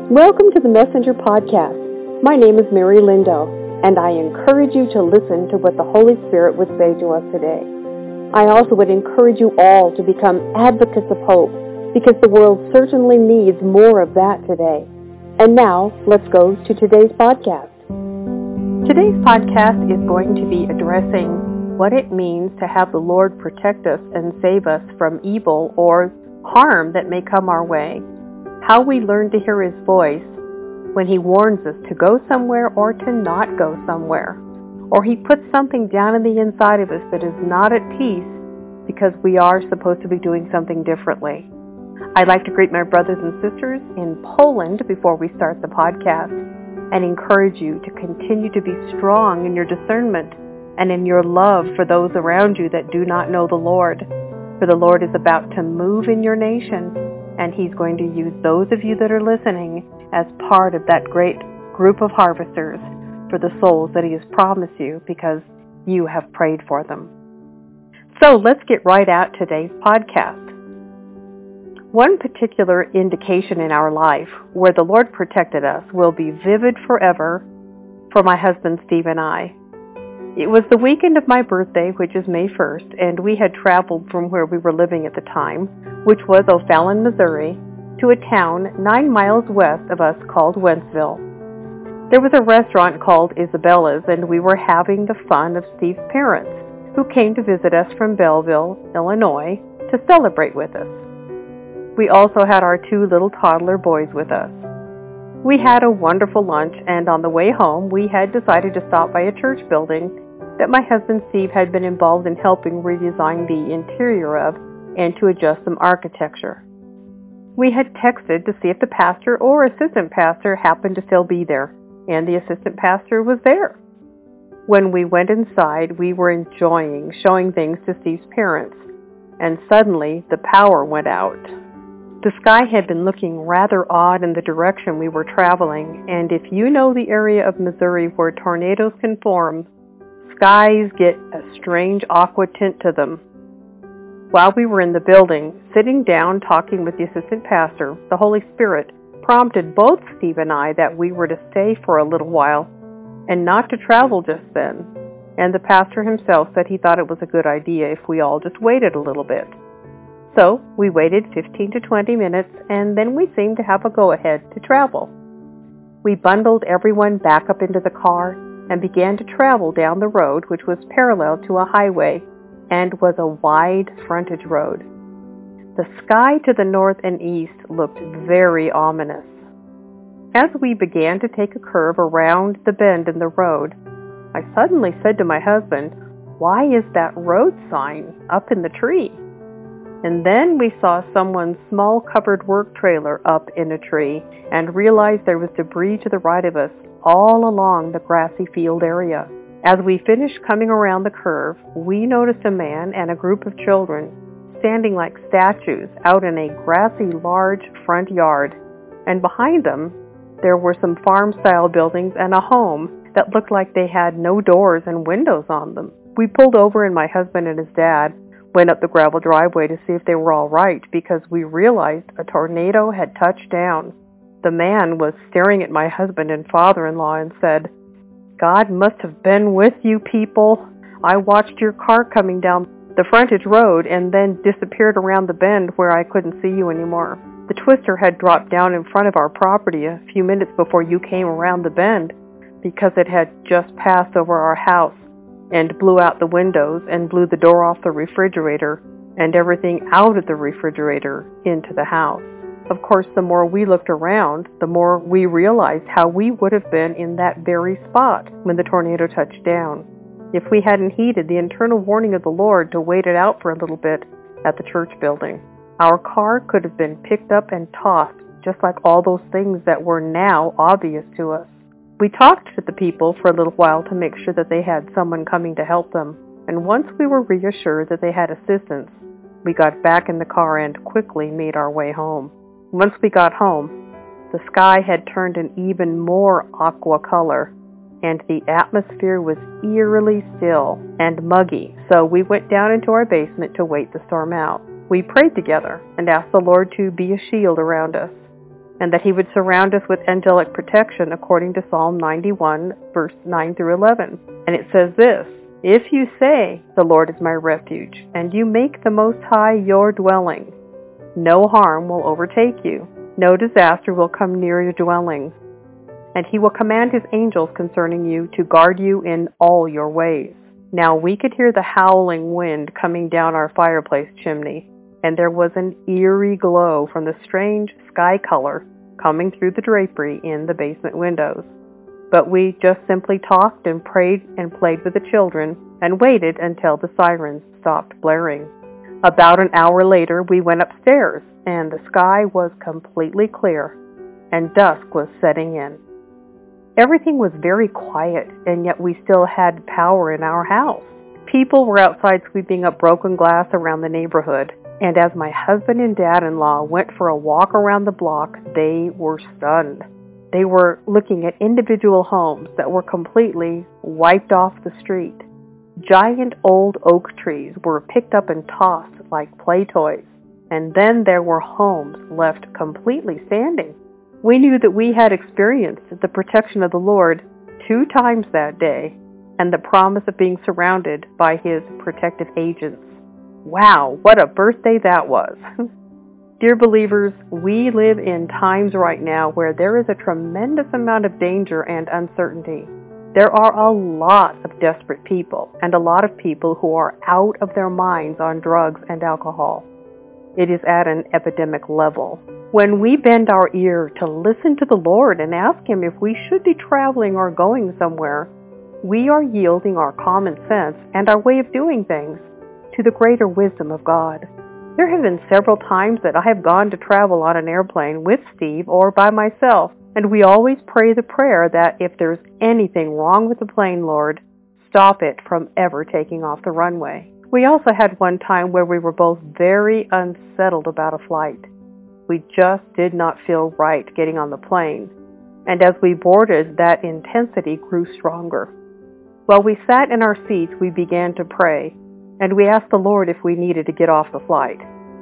Welcome to the Messenger Podcast. My name is Mary Lindo, and I encourage you to listen to what the Holy Spirit would say to us today. I also would encourage you all to become advocates of hope, because the world certainly needs more of that today. And now, let's go to today's podcast. Today's podcast is going to be addressing what it means to have the Lord protect us and save us from evil or harm that may come our way. How we learn to hear His voice when He warns us to go somewhere or to not go somewhere. Or He puts something down in the inside of us that is not at peace because we are supposed to be doing something differently. I'd like to greet my brothers and sisters in Poland before we start the podcast and encourage you to continue to be strong in your discernment and in your love for those around you that do not know the Lord. For the Lord is about to move in your nation, and He's going to use those of you that are listening as part of that great group of harvesters for the souls that He has promised you because you have prayed for them. So let's get right at today's podcast. One particular indication in our life where the Lord protected us will be vivid forever for my husband Steve and I. It was the weekend of my birthday, which is May 1st, and we had traveled from where we were living at the time, which was O'Fallon, Missouri, to a town 9 miles west of us called Wentzville. There was a restaurant called Isabella's, and we were having the fun of Steve's parents, who came to visit us from Belleville, Illinois, to celebrate with us. We also had our 2 little toddler boys with us. We had a wonderful lunch, and on the way home, we had decided to stop by a church building that my husband Steve had been involved in helping redesign the interior of and to adjust some architecture. We had texted to see if the pastor or assistant pastor happened to still be there, and the assistant pastor was there. When we went inside, we were enjoying showing things to Steve's parents, and suddenly the power went out. The sky had been looking rather odd in the direction we were traveling, and if you know the area of Missouri where tornadoes can form, skies get a strange aqua tint to them. While we were in the building, sitting down talking with the assistant pastor, the Holy Spirit prompted both Steve and I that we were to stay for a little while and not to travel just then, and the pastor himself said he thought it was a good idea if we all just waited a little bit. So we waited 15 to 20 minutes, and then we seemed to have a go-ahead to travel. We bundled everyone back up into the car and began to travel down the road, which was parallel to a highway and was a wide frontage road. The sky to the north and east looked very ominous. As we began to take a curve around the bend in the road, I suddenly said to my husband, "Why is that road sign up in the tree?" And then we saw someone's small covered work trailer up in a tree and realized there was debris to the right of us all along the grassy field area. As we finished coming around the curve, we noticed a man and a group of children standing like statues out in a grassy large front yard. And behind them, there were some farm-style buildings and a home that looked like they had no doors and windows on them. We pulled over, and my husband and his dad went up the gravel driveway to see if they were all right because we realized a tornado had touched down. The man was staring at my husband and father-in-law and said, "God must have been with you people. I watched your car coming down the frontage road and then disappeared around the bend where I couldn't see you anymore. The twister had dropped down in front of our property a few minutes before you came around the bend because it had just passed over our house and blew out the windows and blew the door off the refrigerator and everything out of the refrigerator into the house." Of course, the more we looked around, the more we realized how we would have been in that very spot when the tornado touched down if we hadn't heeded the internal warning of the Lord to wait it out for a little bit at the church building. Our car could have been picked up and tossed, just like all those things that were now obvious to us. We talked to the people for a little while to make sure that they had someone coming to help them, and once we were reassured that they had assistance, we got back in the car and quickly made our way home. Once we got home, the sky had turned an even more aqua color, and the atmosphere was eerily still and muggy, so we went down into our basement to wait the storm out. We prayed together and asked the Lord to be a shield around us. and that he would surround us with angelic protection according to Psalm 91, verse 9 through 11. And it says this, "If you say, 'The Lord is my refuge,' and you make the Most High your dwelling, no harm will overtake you, no disaster will come near your dwelling. And he will command his angels concerning you to guard you in all your ways." Now we could hear the howling wind coming down our fireplace chimney, and there was an eerie glow from the strange sky color coming through the drapery in the basement windows. But we just simply talked and prayed and played with the children and waited until the sirens stopped blaring. About an hour later, we went upstairs, and the sky was completely clear, and dusk was setting in. Everything was very quiet, and yet we still had power in our house. People were outside sweeping up broken glass around the neighborhood, and as my husband and dad-in-law went for a walk around the block, they were stunned. They were looking at individual homes that were completely wiped off the street. Giant old oak trees were picked up and tossed like play toys, and then there were homes left completely standing. We knew that we had experienced the protection of the Lord 2 times that day, and the promise of being surrounded by his protective agents. Wow, what a birthday that was. Dear believers, we live in times right now where there is a tremendous amount of danger and uncertainty. There are a lot of desperate people and a lot of people who are out of their minds on drugs and alcohol. It is at an epidemic level. When we bend our ear to listen to the Lord and ask him if we should be traveling or going somewhere, we are yielding our common sense and our way of doing things to the greater wisdom of God. There have been several times that I have gone to travel on an airplane with Steve or by myself, and we always pray the prayer that if there's anything wrong with the plane, Lord, stop it from ever taking off the runway. We also had one time where we were both very unsettled about a flight. We just did not feel right getting on the plane, and as we boarded, that intensity grew stronger. While we sat in our seats, we began to pray, and we asked the Lord if we needed to get off the flight.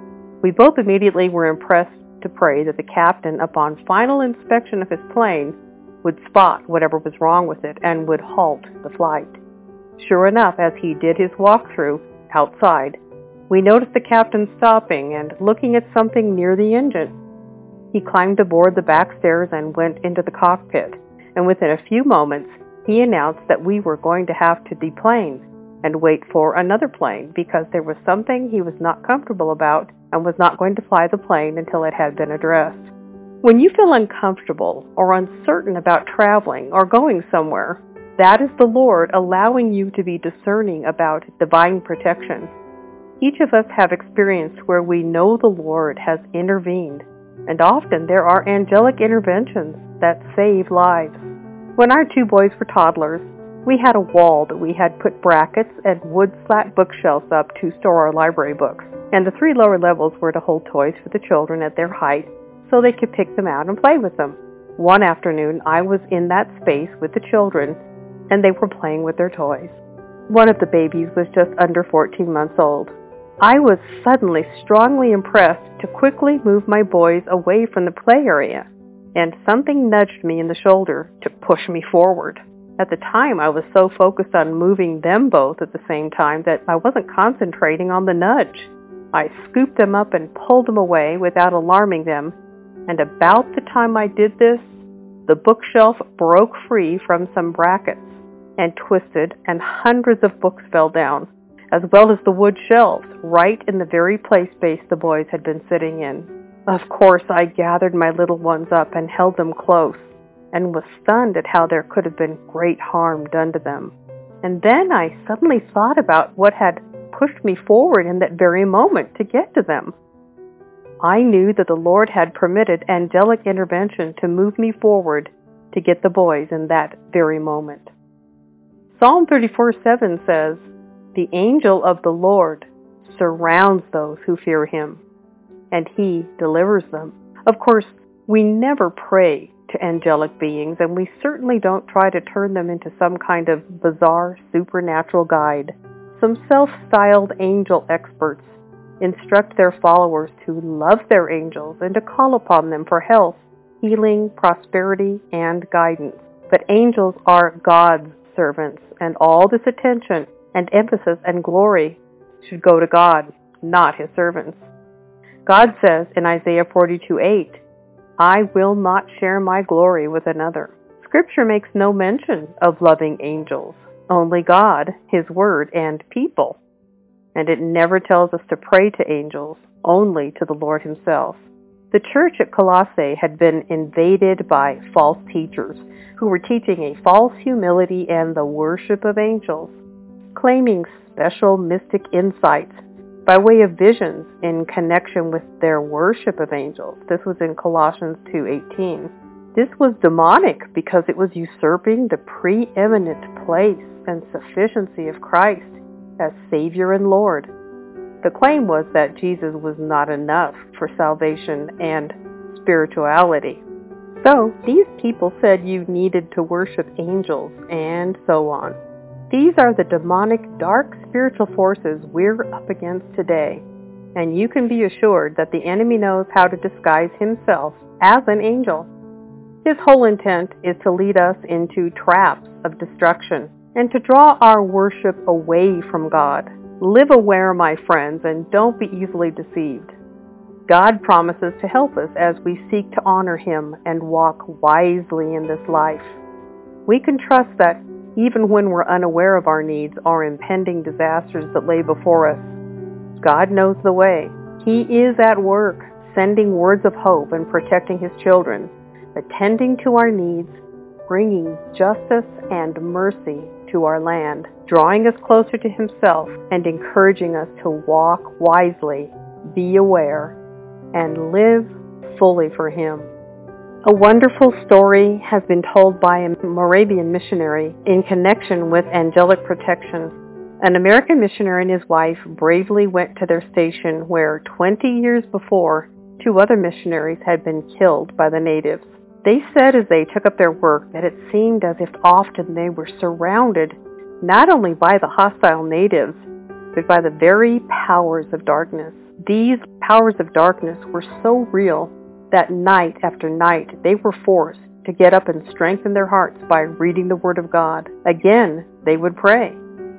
We both immediately were impressed to pray that the captain, upon final inspection of his plane, would spot whatever was wrong with it and would halt the flight. Sure enough, as he did his walkthrough outside, we noticed the captain stopping and looking at something near the engine. He climbed aboard the back stairs and went into the cockpit, and within a few moments, he announced that we were going to have to deplane and wait for another plane because there was something he was not comfortable about and was not going to fly the plane until it had been addressed. When you feel uncomfortable or uncertain about traveling or going somewhere, that is the Lord allowing you to be discerning about divine protection. Each of us have experienced where we know the Lord has intervened, and often there are angelic interventions that save lives. When our 2 boys were toddlers, we had a wall that we had put brackets and wood slat bookshelves up to store our library books, and the 3 lower levels were to hold toys for the children at their height so they could pick them out and play with them. One afternoon, I was in that space with the children, and they were playing with their toys. One of the babies was just under 14 months old. I was suddenly strongly impressed to quickly move my boys away from the play area, and something nudged me in the shoulder to push me forward. At the time, I was so focused on moving them both at the same time that I wasn't concentrating on the nudge. I scooped them up and pulled them away without alarming them, and about the time I did this, the bookshelf broke free from some brackets and twisted, and hundreds of books fell down, as well as the wood shelves, right in the very play space the boys had been sitting in. Of course, I gathered my little ones up and held them close, and was stunned at how there could have been great harm done to them. And then I suddenly thought about what had pushed me forward in that very moment to get to them. I knew that the Lord had permitted angelic intervention to move me forward to get the boys in that very moment. Psalm 34:7 says, "The angel of the Lord surrounds those who fear him, and he delivers them." Of course, we never pray to angelic beings, and we certainly don't try to turn them into some kind of bizarre supernatural guide. Some self-styled angel experts instruct their followers to love their angels and to call upon them for health, healing, prosperity, and guidance. But angels are God's servants, and all this attention and emphasis and glory should go to God, not his servants. God says in Isaiah 42:8, I will not share my glory with another. Scripture makes no mention of loving angels, only God, his word, and people. And it never tells us to pray to angels, only to the Lord himself. The church at Colossae had been invaded by false teachers who were teaching a false humility and the worship of angels, claiming special mystic insights by way of visions in connection with their worship of angels. This was in Colossians 2:18. This was demonic because it was usurping the preeminent place and sufficiency of Christ as Savior and Lord. The claim was that Jesus was not enough for salvation and spirituality. So these people said you needed to worship angels and so on. These are the demonic, dark spiritual forces we're up against today, and you can be assured that the enemy knows how to disguise himself as an angel. His whole intent is to lead us into traps of destruction and to draw our worship away from God. Live aware, my friends, and don't be easily deceived. God promises to help us as we seek to honor him and walk wisely in this life. We can trust that even when we're unaware of our needs or impending disasters that lay before us, God knows the way. He is at work, sending words of hope and protecting his children, attending to our needs, bringing justice and mercy to our land, drawing us closer to himself and encouraging us to walk wisely, be aware, and live fully for him. A wonderful story has been told by a Moravian missionary in connection with angelic protection. An American missionary and his wife bravely went to their station where 20 years before, 2 other missionaries had been killed by the natives. They said as they took up their work that it seemed as if often they were surrounded not only by the hostile natives, but by the very powers of darkness. These powers of darkness were so real that night after night they were forced to get up and strengthen their hearts by reading the Word of God. Again, they would pray.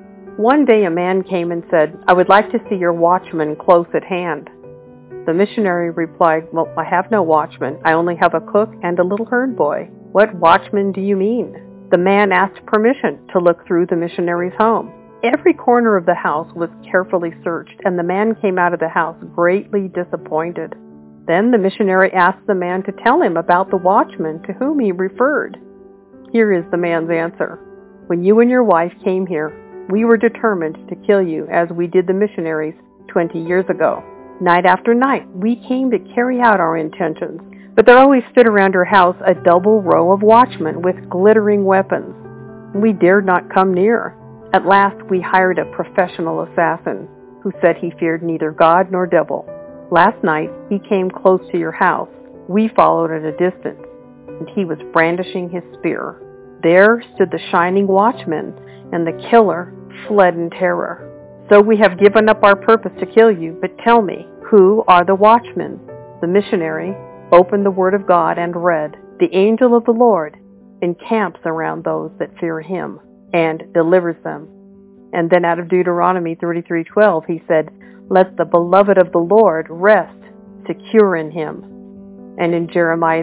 One day a man came and said, I would like to see your watchman close at hand. The missionary replied, Well, I have no watchman. I only have a cook and a little herd boy. What watchman do you mean? The man asked permission to look through the missionary's home. Every corner of the house was carefully searched, and the man came out of the house greatly disappointed. Then the missionary asked the man to tell him about the watchman to whom he referred. Here is the man's answer. When you and your wife came here, we were determined to kill you as we did the missionaries 20 years ago. Night after night, we came to carry out our intentions, but there always stood around her house a double row of watchmen with glittering weapons. We dared not come near. At last, we hired a professional assassin who said he feared neither God nor devil. Last night, he came close to your house. We followed at a distance, and he was brandishing his spear. There stood the shining watchman, and the killer fled in terror. So we have given up our purpose to kill you, but tell me, who are the watchmen? The missionary opened the Word of God and read, The angel of the Lord encamps around those that fear him and delivers them. And then out of Deuteronomy 33:12, he said, Let the beloved of the Lord rest secure in him. And in Jeremiah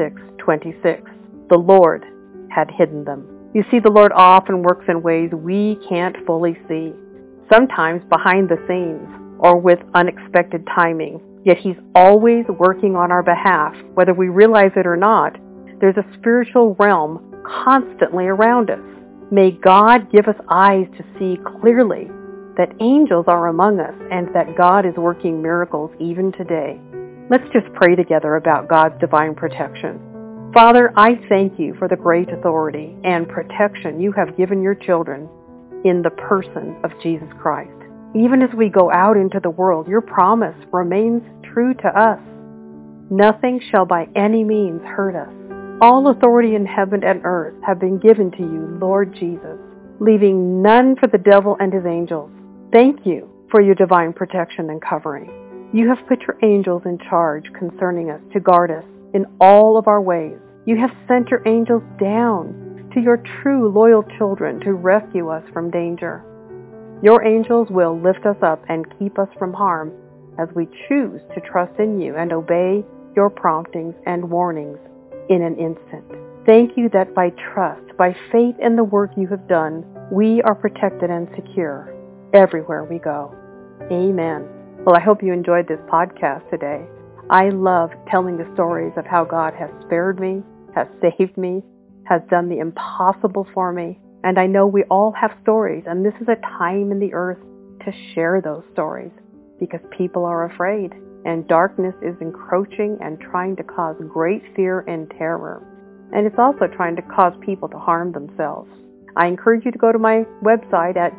36:26, the Lord had hidden them. You see, the Lord often works in ways we can't fully see, sometimes behind the scenes or with unexpected timing. Yet he's always working on our behalf. Whether we realize it or not, there's a spiritual realm constantly around us. May God give us eyes to see clearly that angels are among us and that God is working miracles even today. Let's just pray together about God's divine protection. Father, I thank you for the great authority and protection you have given your children in the person of Jesus Christ. Even as we go out into the world, your promise remains true to us. Nothing shall by any means hurt us. All authority in heaven and earth have been given to you, Lord Jesus, leaving none for the devil and his angels. Thank you for your divine protection and covering. You have put your angels in charge concerning us to guard us in all of our ways. You have sent your angels down to your true loyal children to rescue us from danger. Your angels will lift us up and keep us from harm as we choose to trust in you and obey your promptings and warnings in an instant. Thank you that by trust, by faith in the work you have done, we are protected and secure everywhere we go. Amen. Well, I hope you enjoyed this podcast today. I love telling the stories of how God has spared me, has saved me, has done the impossible for me. And I know we all have stories, and this is a time in the earth to share those stories because people are afraid, and darkness is encroaching and trying to cause great fear and terror. And it's also trying to cause people to harm themselves. I encourage you to go to my website at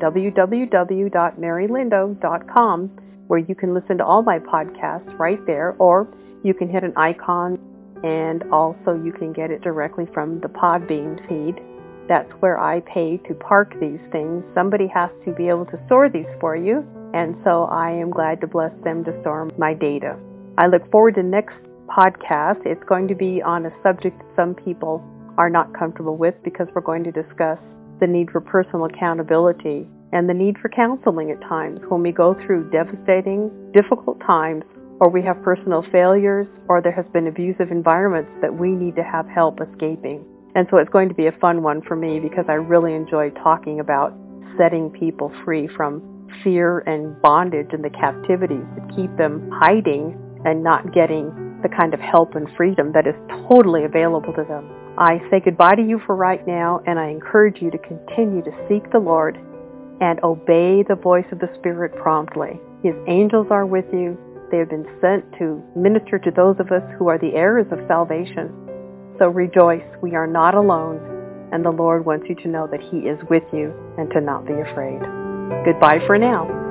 www.marylindo.com, where you can listen to all my podcasts right there, or you can hit an icon, and also you can get it directly from the Podbean feed. That's where I pay to park these things. Somebody has to be able to store these for you, and so I am glad to bless them to store my data. I look forward to next podcast. It's going to be on a subject that some people are not comfortable with because we're going to discuss the need for personal accountability and the need for counseling at times when we go through devastating, difficult times, or we have personal failures, or there has been abusive environments that we need to have help escaping. And so it's going to be a fun one for me because I really enjoy talking about setting people free from fear and bondage and the captivities that keep them hiding and not getting the kind of help and freedom that is totally available to them. I say goodbye to you for right now, and I encourage you to continue to seek the Lord and obey the voice of the Spirit promptly. His angels are with you. They have been sent to minister to those of us who are the heirs of salvation. So rejoice, we are not alone, and the Lord wants you to know that He is with you and to not be afraid. Goodbye for now.